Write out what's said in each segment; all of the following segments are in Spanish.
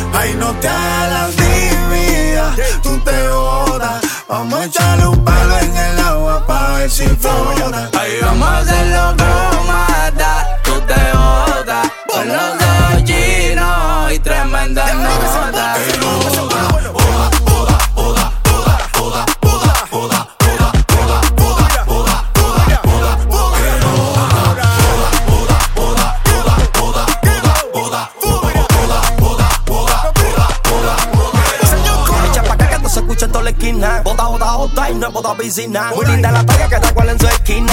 Ay, no te hagas la tímida, tú te botas. Vamos a echarle un palo en el agua pa' ver si flota. Ay, vamos a hacerlo como mata, tú te botas. Con los ojos chinos y tremendas notas. Bota, bota, bota y no es bota piscina. Muy linda la talla que está cual en su esquina.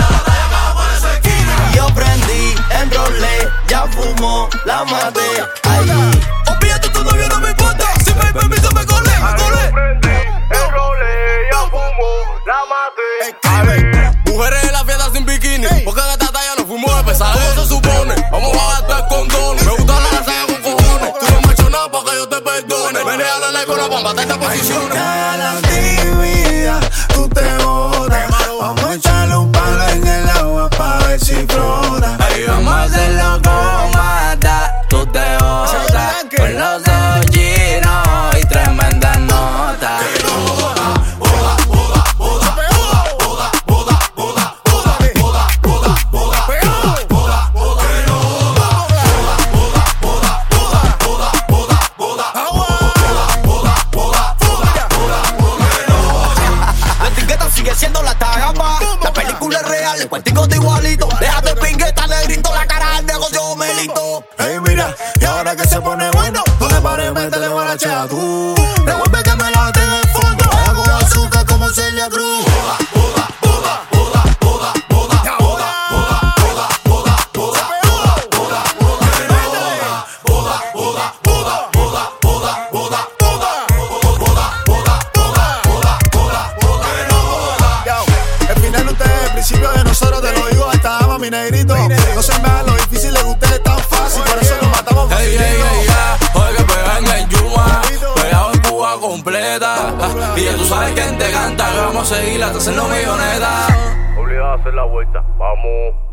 Yo prendí, enrolé, ya fumo, la maté. Ahí. Olvídate tu novio, no me importa. Si me hay permiso me colé, me colé. Prendí, enrolé, ya fumo, la maté. Mujeres en la fiesta sin bikini, porque de esta talla nos fuimos de pesadero, se supone. Vamos a gastar condones. Me gusta la raza con cojones. Tú no me has hecho nada para que yo te perdone. Ven a hablarle con la bomba de esta posición. Tú te botas. Vamos a echarle un palo en el agua pa' ver si flota. Ay, vamos a hacerlo como mata, tú te botas. Con los ojos chinos y tremendas notas. Sigue siendo la tagama. La película es real, el cuartico está igualito. Déjate pingueta, negrito, la cara del negocio melito. Hey, mira, y ahora que se pone bueno, no le pares, métele guarachea tú. Revuelve que me late en el fondo. Hago azúcar como Celia Cruz. Principio de nosotros te lo digo, hasta ama mi negrito. No se me haga lo difícil, le guste tan fácil, por eso lo matamos. Ey, ey, ey, ya, oye que pegan en Yuma, pegado en Cuba completa. Y ya tú sabes quién te canta, que vamos a seguir hasta hacernos millonetas. Obligado a hacer la vuelta, vamos.